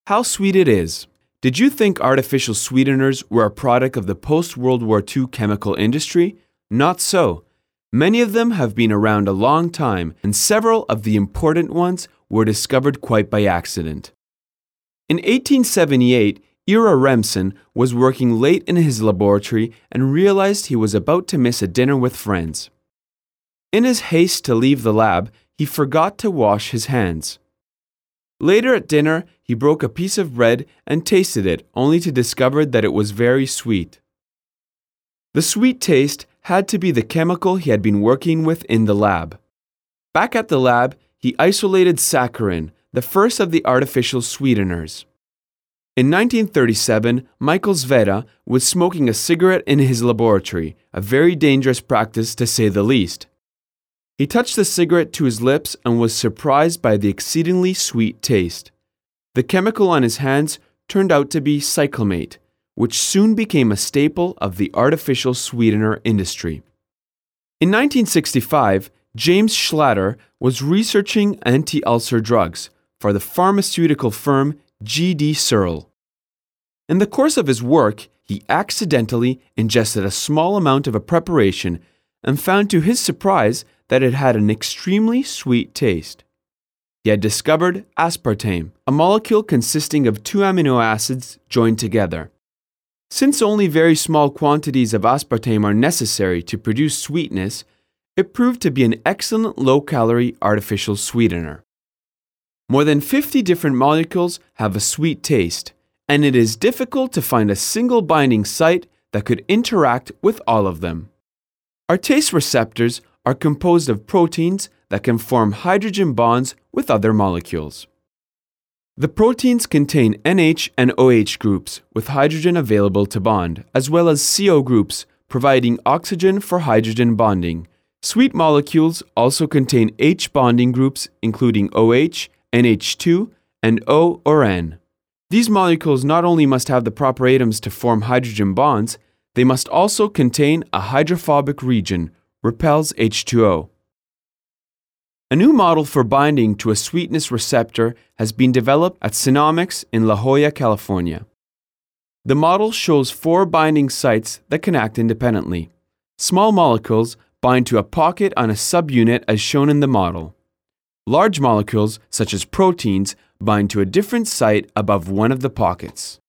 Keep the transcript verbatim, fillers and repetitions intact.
How sweet it is. Did you think artificial sweeteners were a product of the post-World War Two chemical industry? Not so. Many of them have been around a long time, and several of the important ones were discovered quite by accident. In eighteen seventy-eight, Ira Remsen was working late in his laboratory and realized he was about to miss a dinner with friends. In his haste to leave the lab, he forgot to wash his hands. Later at dinner, he broke a piece of bread and tasted it, only to discover that it was very sweet. The sweet taste had to be the chemical he had been working with in the lab. Back at the lab, he isolated saccharin, the first of the artificial sweeteners. In nineteen thirty-seven, Michael Zveda was smoking a cigarette in his laboratory, a very dangerous practice to say the least. He touched the cigarette to his lips and was surprised by the exceedingly sweet taste. The chemical on his hands turned out to be cyclamate, which soon became a staple of the artificial sweetener industry. In nineteen sixty-five, James Schlatter was researching anti-ulcer drugs for the pharmaceutical firm G D Searle. In the course of his work, he accidentally ingested a small amount of a preparation and found to his surprise that it had an extremely sweet taste. He had discovered aspartame, a molecule consisting of two amino acids joined together. Since only very small quantities of aspartame are necessary to produce sweetness, it proved to be an excellent low-calorie artificial sweetener. More than fifty different molecules have a sweet taste, and it is difficult to find a single binding site that could interact with all of them. Our taste receptors are composed of proteins that can form hydrogen bonds with other molecules. The proteins contain N H and O H groups with hydrogen available to bond, as well as C O groups providing oxygen for hydrogen bonding. Sweet molecules also contain H bonding groups including OH, N H two, and O or N. These molecules not only must have the proper atoms to form hydrogen bonds, they must also contain a hydrophobic region, repels H two O. A new model for binding to a sweetness receptor has been developed at Sinomics in La Jolla, California. The model shows four binding sites that can act independently. Small molecules bind to a pocket on a subunit as shown in the model. Large molecules, such as proteins, bind to a different site above one of the pockets.